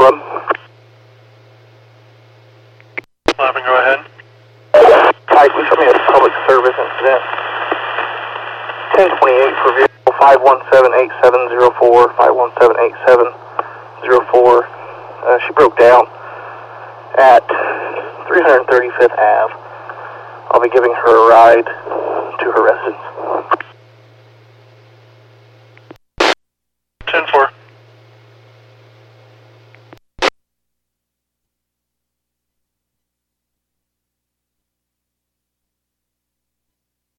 11. 11, go ahead. Hi, can you show me a public service incident? 1028 for vehicle 5178704, 5178704. She broke down at 335th Ave. I'll be giving her a ride to her residence. 10-4.